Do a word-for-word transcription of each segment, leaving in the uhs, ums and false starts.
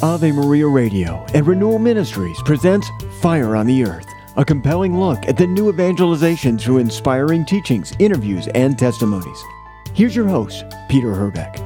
Ave Maria Radio and Renewal Ministries presents Fire on the Earth, a compelling look at the new evangelization through inspiring teachings, interviews, and testimonies. Here's your host, Peter Herbeck.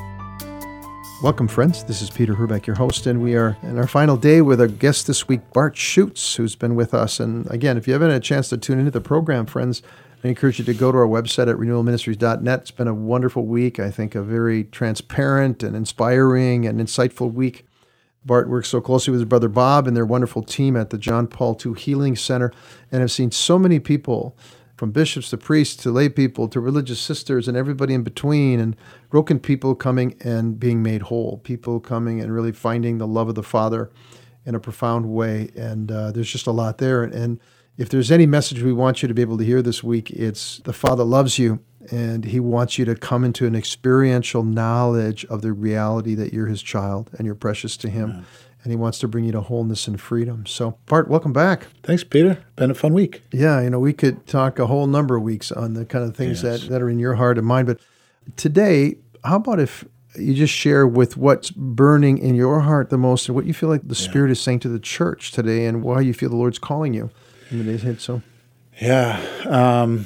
Welcome, friends. This is Peter Herbeck, your host, and we are in our final day with our guest this week, Bart Schuchts, who's been with us. And again, if you haven't had a chance to tune into the program, friends, I encourage you to go to our website at renewal ministries dot net. It's been a wonderful week. I think a very transparent and inspiring and insightful week. Bart works so closely with his brother Bob and their wonderful team at the John Paul the Second Healing Center, and have seen so many people, from bishops to priests to lay people to religious sisters and everybody in between, and broken people coming and being made whole, people coming and really finding the love of the Father in a profound way. And uh, there's just a lot there. And if there's any message we want you to be able to hear this week, it's the Father loves you, and he wants you to come into an experiential knowledge of the reality that you're his child and you're precious to him. Yeah. And he wants to bring you to wholeness and freedom. So, Bart, welcome back. Thanks, Peter. Been a fun week. Yeah, you know, we could talk a whole number of weeks on the kind of things yes. that, that are in your heart and mind. But today, how about if you just share with what's burning in your heart the most and what you feel like the yeah. Spirit is saying to the church today and why you feel the Lord's calling you in the days ahead. So, yeah, um,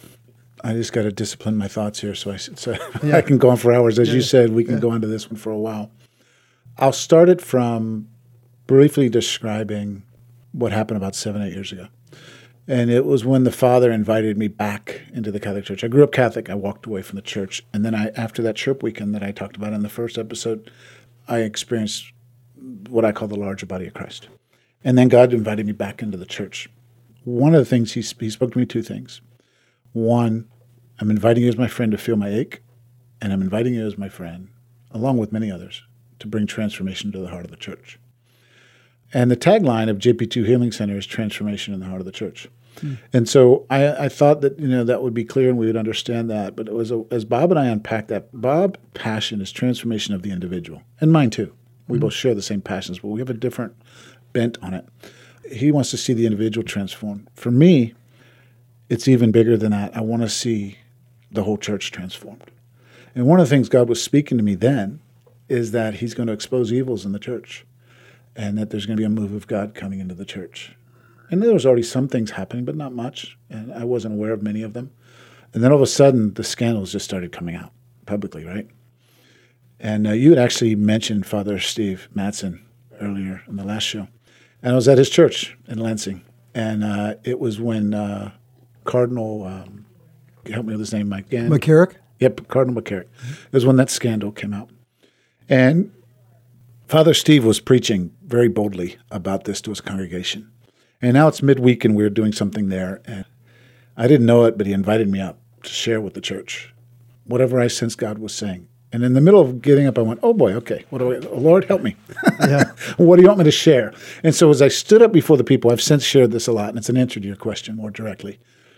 I just got to discipline my thoughts here. So I, so yeah. I can go on for hours. As yeah. you said, we can yeah. go into this one for a while. I'll start it from briefly describing what happened about seven, eight years ago. And it was when the Father invited me back into the Catholic Church. I grew up Catholic. I walked away from the church. And then I, after that chirp weekend that I talked about in the first episode, I experienced what I call the larger body of Christ. And then God invited me back into the church. One of the things, he, he spoke to me two things. One, I'm inviting you as my friend to feel my ache. And I'm inviting you as my friend, along with many others, to bring transformation to the heart of the church. And the tagline of J P two Healing Center is transformation in the heart of the church. Hmm. And so I, I thought that, you know, that would be clear and we would understand that. But it was a, as Bob and I unpacked that, Bob's passion is transformation of the individual, and mine too. We hmm. both share the same passions, but we have a different bent on it. He wants to see the individual transformed. For me, it's even bigger than that. I want to see the whole church transformed. And one of the things God was speaking to me then is that he's going to expose evils in the church and that there's going to be a move of God coming into the church. And there was already some things happening, but not much, and I wasn't aware of many of them. And then all of a sudden, the scandals just started coming out publicly, right? And uh, you had actually mentioned Father Steve Mattson earlier in the last show. And I was at his church in Lansing, and uh, it was when uh, Cardinal, um, help me with his name, Mike. Again. McCarrick? Yep, Cardinal McCarrick. It was when that scandal came out. And Father Steve was preaching very boldly about this to his congregation. And now it's midweek and we were doing something there. And I didn't know it, but he invited me up to share with the church whatever I sensed God was saying. And in the middle of getting up, I went, oh boy, okay, what do I, oh Lord, help me. Yeah. What do you want me to share? And so as I stood up before the people, I've since shared this a lot, and it's an answer to your question more directly.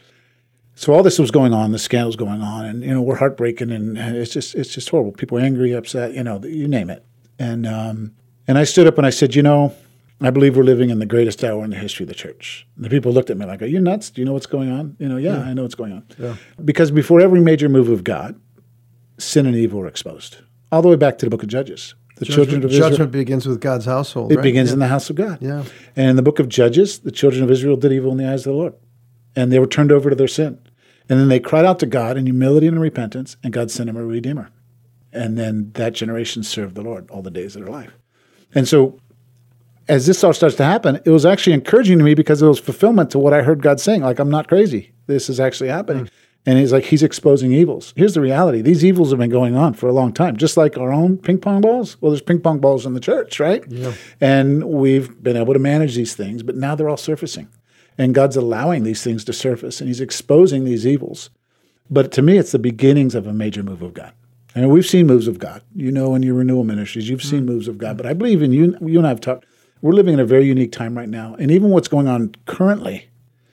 So all this was going on, the scandal's going on, and, you know, we're heartbreaking, and, and it's just it's just horrible. People are angry, upset, you know, you name it. And um, and I stood up and I said, you know, I believe we're living in the greatest hour in the history of the church. And the people looked at me like, are you nuts? Do you know what's going on? You know, yeah, yeah. I know what's going on. Yeah. Because before every major move of God, sin and evil were exposed. All the way back to the book of Judges. The judgment, children of Israel. Judgment begins with God's household, It right? begins yeah. in the house of God. Yeah. And in the book of Judges, the children of Israel did evil in the eyes of the Lord. And they were turned over to their sin. And then they cried out to God in humility and repentance, and God sent them a Redeemer. And then that generation served the Lord all the days of their life. And so as this all starts to happen, it was actually encouraging to me because it was fulfillment to what I heard God saying. Like, I'm not crazy. This is actually happening. Mm. And he's like, he's exposing evils. Here's the reality. These evils have been going on for a long time, just like our own ping pong balls. Well, there's ping pong balls in the church, right? Yeah. And we've been able to manage these things, but now they're all surfacing. And God's allowing these things to surface, and he's exposing these evils. But to me, it's the beginnings of a major move of God. And we've seen moves of God. You know, in your renewal ministries, you've seen moves of God. But I believe in you, you and I have talked, we're living in a very unique time right now. And even what's going on currently,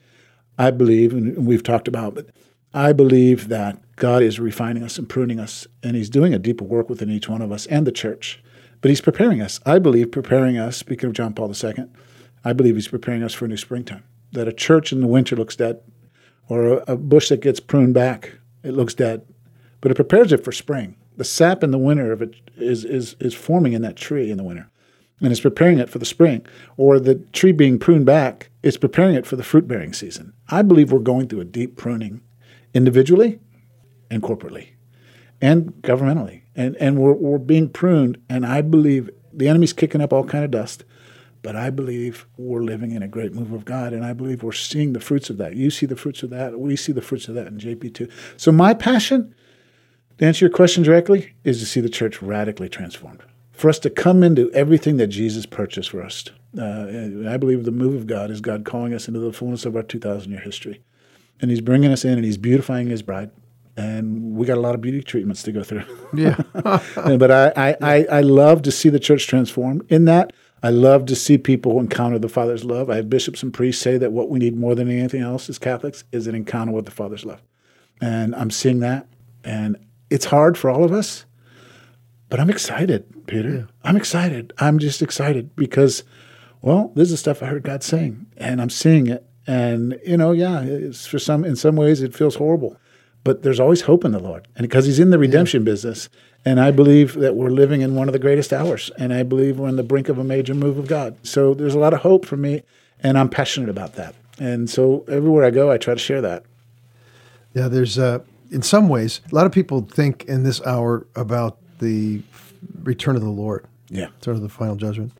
I believe, and we've talked about, but I believe that God is refining us and pruning us, and he's doing a deeper work within each one of us and the church. But he's preparing us. I believe preparing us, speaking of John Paul the Second, I believe he's preparing us for a new springtime. That a church in the winter looks dead, or a, a bush that gets pruned back, it looks dead. But it prepares it for spring. The sap in the winter of it is, is, is forming in that tree in the winter. and it's preparing it for the spring. Or the tree being pruned back, it's preparing it for the fruit-bearing season. I believe we're going through a deep pruning individually and corporately and governmentally. And and we're, we're being pruned, and I believe the enemy's kicking up all kind of dust, but I believe we're living in a great move of God, and I believe we're seeing the fruits of that. You see the fruits of that. We see the fruits of that in J P too. So my passion, to answer your question directly, is to see the church radically transformed. For us to come into everything that Jesus purchased for us. Uh, I believe the move of God is God calling us into the fullness of our two thousand year history. And he's bringing us in, and he's beautifying his bride. And we got a lot of beauty treatments to go through. Yeah. But I, I, I, I love to see the church transform. In that, I love to see people encounter the Father's love. I have bishops and priests say that what we need more than anything else as Catholics is an encounter with the Father's love. And I'm seeing that. And it's hard for all of us, but I'm excited, Peter. Yeah. I'm excited. I'm just excited because, well, this is stuff I heard God saying, and I'm seeing it. And, you know, yeah, it's for some, in some ways it feels horrible. But there's always hope in the Lord, and because he's in the redemption yeah. business. And I believe that we're living in one of the greatest hours, and I believe we're on the brink of a major move of God. So there's a lot of hope for me, and I'm passionate about that. And so everywhere I go, I try to share that. Yeah, there's, uh, in some ways, a lot of people think in this hour about the return of the Lord, yeah, return of the final judgment.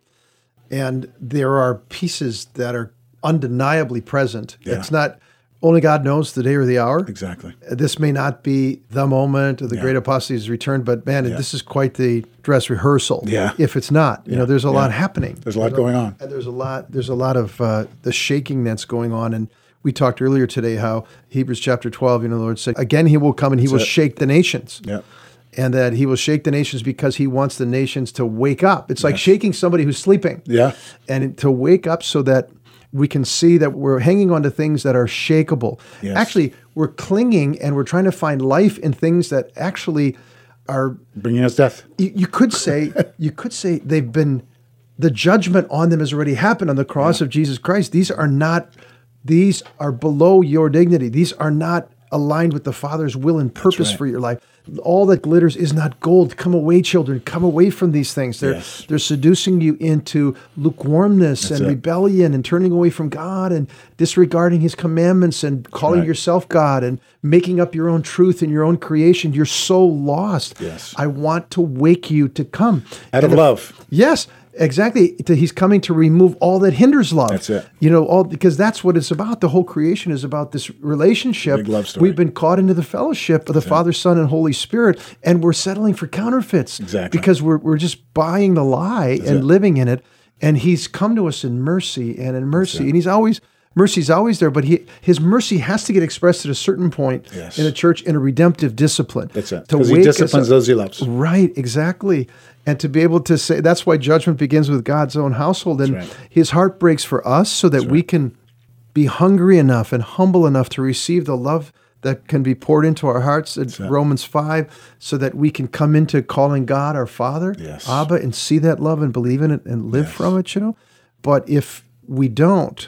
And there are pieces that are undeniably present. Yeah. It's not... Only God knows the day or the hour. Exactly. This may not be the moment of the yeah. great apostate's return, but man, yeah. this is quite the dress rehearsal. Yeah. If it's not, you yeah. know, there's a yeah. lot happening. There's a lot there's going a, on. And there's a lot, there's a lot of uh, the shaking that's going on. And we talked earlier today how Hebrews chapter twelve, you know, the Lord said, again, he will come and he that's will it. shake the nations. Yeah. And that he will shake the nations because he wants the nations to wake up. It's like yes. shaking somebody who's sleeping. Yeah. And to wake up so that we can see that we're hanging on to things that are shakeable. Yes. Actually, we're clinging and we're trying to find life in things that actually are bringing us death. You, you could say you could say they've been the judgment on them has already happened on the cross yeah. of Jesus Christ. These are not these are below your dignity. These are not aligned with the Father's will and purpose right. for your life. All that glitters is not gold. Come away, children. Come away from these things. They're yes. they're seducing you into lukewarmness That's and it. rebellion and turning away from God and disregarding his commandments and calling right. yourself God and making up your own truth and your own creation. You're so lost. Yes. I want to wake you to come. Out of and love. If, yes. Exactly. He's coming to remove all that hinders love. That's it. You know, all because that's what it's about. The whole creation is about this relationship. Big love story. We've been caught into the fellowship of the that's Father, it. Son, and Holy Spirit, and we're settling for counterfeits. Exactly. Because we're we're just buying the lie that's and it. living in it. And he's come to us in mercy and in mercy. And he's always mercy's always there, but he his mercy has to get expressed at a certain point yes. in a church in a redemptive discipline. That's it. To Because he wake us disciplines up. those he loves. Right, exactly. And to be able to say, that's why judgment begins with God's own household. And right. his heart breaks for us so that That's we right. can be hungry enough and humble enough to receive the love that can be poured into our hearts at Romans five, so that we can come into calling God our Father, yes. Abba, and see that love and believe in it and live yes. from it, you know. But if we don't,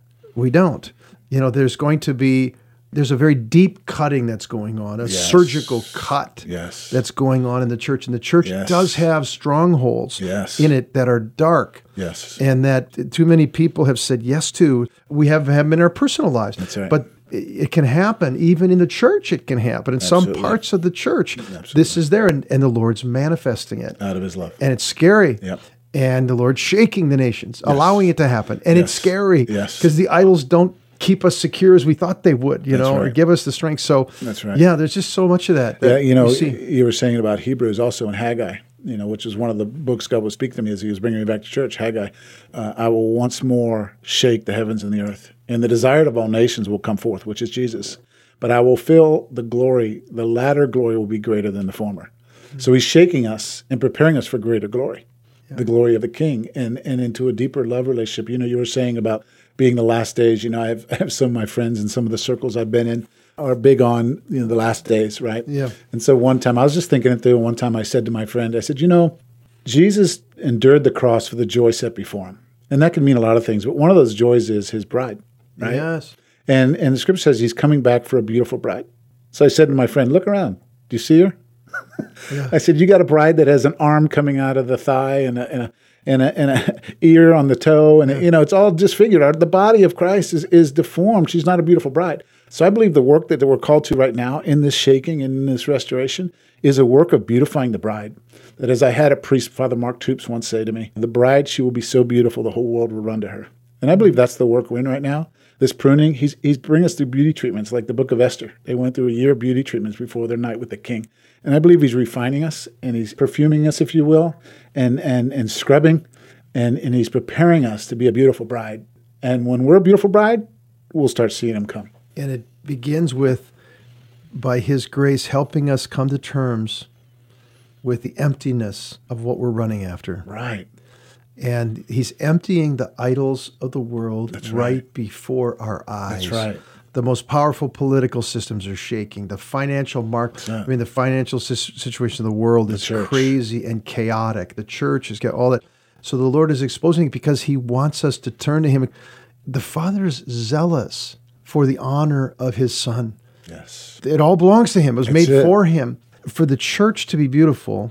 we don't. You know, there's going to be, there's a very deep cutting that's going on, a yes. surgical cut yes. that's going on in the church. And the church yes. does have strongholds yes. in it that are dark. Yes. And that too many people have said yes to. We have, have in our personal lives. That's right. But it can happen. Even in the church, it can happen. In Absolutely. some parts of the church, Absolutely. this is there, and, and the Lord's manifesting it. Out of his love. And it's scary. Yep. And the Lord's shaking the nations, yes. allowing it to happen. And yes. it's scary Yes. because the idols don't keep us secure as we thought they would, you That's know, right. or give us the strength. So That's right. yeah, there's just so much of that. that Yeah, you know, you, see. you were saying about Hebrews also in Haggai, you know, which is one of the books God would speak to me as he was bringing me back to church. Haggai, uh, I will once more shake the heavens and the earth, and the desired of all nations will come forth, which is Jesus. But I will fill the glory, the latter glory will be greater than the former. Mm-hmm. So he's shaking us and preparing us for greater glory, yeah. the glory of the King, and, and into a deeper love relationship. You know, you were saying about being the last days. You know, I have, I have some of my friends in some of the circles I've been in are big on, you know, the last days, right? Yeah. And so one time, I was just thinking it through, and one time I said to my friend, I said, you know, Jesus endured the cross for the joy set before him. And that can mean a lot of things, but one of those joys is his bride, right? Yes. And and the scripture says he's coming back for a beautiful bride. So I said to my friend, look around. Do you see her? Yeah. I said, you got a bride that has an arm coming out of the thigh and a, and a and a, and a ear on the toe, and, you know, it's all disfigured. The body of Christ is, is deformed. She's not a beautiful bride. So I believe the work that we're called to right now in this shaking and in this restoration is a work of beautifying the bride. That, as I had a priest, Father Mark Toops, once say to me, the bride, she will be so beautiful the whole world will run to her. And I believe that's the work we're in right now. This pruning, he's he's bringing us through beauty treatments like the book of Esther. They went through a year of beauty treatments before their night with the king. And I believe he's refining us, and he's perfuming us, if you will, and and and scrubbing, and, and he's preparing us to be a beautiful bride. And when we're a beautiful bride, we'll start seeing him come. And it begins with, by his grace, helping us come to terms with the emptiness of what we're running after. Right. And he's emptying the idols of the world That's right. right before our eyes. That's right. The most powerful political systems are shaking. The financial market, I mean, the financial situation of the world is church. crazy and chaotic. The church has got all that. So the Lord is exposing it because he wants us to turn to him. The Father is zealous for the honor of his Son. Yes. It all belongs to him. It was That's made it. for him. For the church to be beautiful,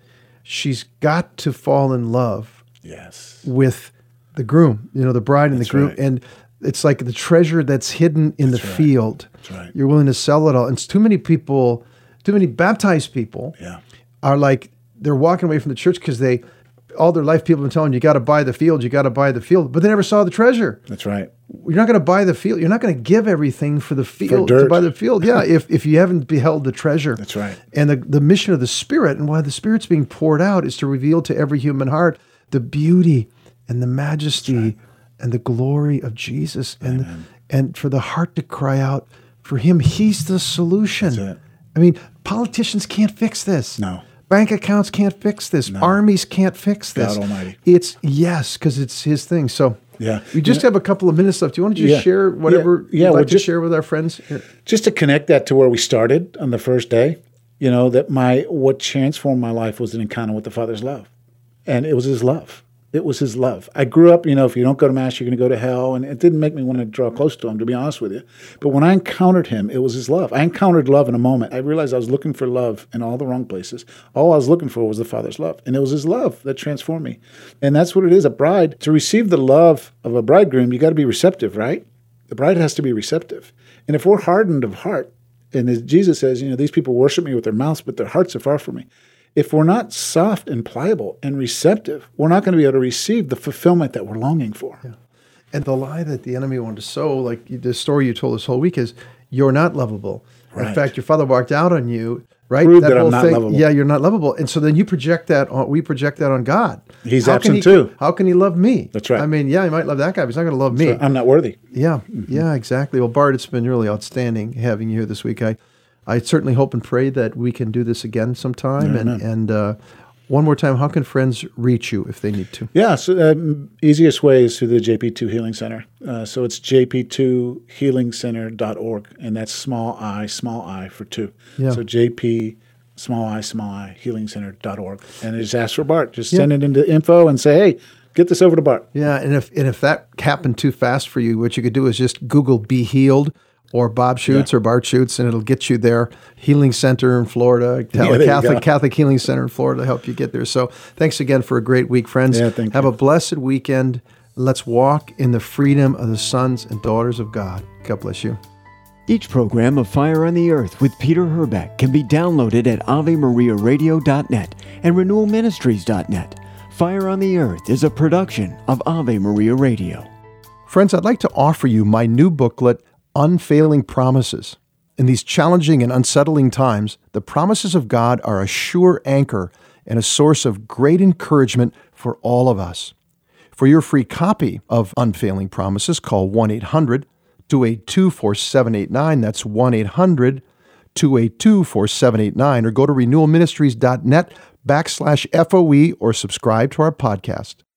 she's got to fall in love Yes. with the groom, you know, the bride and That's the groom. right. And it's like the treasure that's hidden in That's the right. field. That's right. You're willing to sell it all. And it's too many people, too many baptized people Yeah. are like, they're walking away from the church because they, all their life people have been telling them, you got to buy the field, you got to buy the field. But they never saw the treasure. That's right. You're not going to buy the field. You're not going to give everything for the field to dirt. buy the field. Yeah, if if you haven't beheld the treasure. That's right. And the, the mission of the Spirit and why the Spirit's being poured out is to reveal to every human heart the beauty and the majesty right. and the glory of Jesus. And and for the heart to cry out for him. He's the solution. That's it. I mean, politicians can't fix this. No. Bank accounts can't fix this. Armies can't fix this. God Almighty. It's, yes, because it's his thing. So Yeah. we just Yeah. have a couple of minutes left. Do you want to just Yeah. share whatever Yeah. Yeah, you'd well, like to just- share with our friends? Here. Just to connect that to where we started on the first day, you know, that my what transformed my life was an encounter with the Father's love. And it was his love. It was his love. I grew up, you know, if you don't go to Mass, you're going to go to hell. And it didn't make me want to draw close to him, to be honest with you. But when I encountered him, it was his love. I encountered love in a moment. I realized I was looking for love in all the wrong places. All I was looking for was the Father's love. And it was his love that transformed me. And that's what it is. A bride, to receive the love of a bridegroom, you got to be receptive, right? The bride has to be receptive. And if we're hardened of heart, and as Jesus says, you know, these people worship me with their mouths, but their hearts are far from me. If we're not soft and pliable and receptive, we're not going to be able to receive the fulfillment that we're longing for. Yeah. And the lie that the enemy wanted to sow, like the story you told this whole week, is you're not lovable. Right. In fact, your father walked out on you, right? Prove that I'm not lovable. Yeah, you're not lovable. And so then you project that on, we project that on God. He's How can absent he- too. How can he love me? That's right. I mean, yeah, he might love that guy, but he's not going to love me. So I'm not worthy. Yeah, yeah, exactly. Well, Bart, it's been really outstanding having you here this week. I, I certainly hope and pray that we can do this again sometime. Amen. And and uh, one more time, how can friends reach you if they need to? Yeah, so the uh, easiest way is through the J P two Healing Center. Uh, so it's j p two healing center dot org, and that's small I, small I for two. Yeah. So J P, small I, small I, healing center dot org. And just ask for Bart. Just Yeah. send it into info and say, hey, get this over to Bart. Yeah, and if and if that happened too fast for you, what you could do is just Google "Be Healed" or Bob Schutz Yeah. or Bart Schutz, and it'll get you there. Healing Center in Florida, Yeah, there you Catholic go. Catholic Healing Center in Florida to help you get there. So thanks again for a great week, friends. Yeah, thank Have you. a blessed weekend. Let's walk in the freedom of the sons and daughters of God. God bless you. Each program of Fire on the Earth with Peter Herbeck can be downloaded at ave maria radio dot net and renewal ministries dot net. Fire on the Earth is a production of Ave Maria Radio. Friends, I'd like to offer you my new booklet, Unfailing Promises. In these challenging and unsettling times, the promises of God are a sure anchor and a source of great encouragement for all of us. For your free copy of Unfailing Promises, call one eight hundred two eight two four seven eight nine. That's one eight hundred two eight two four seven eight nine, or go to renewal ministries dot net backslash FOE or subscribe to our podcast.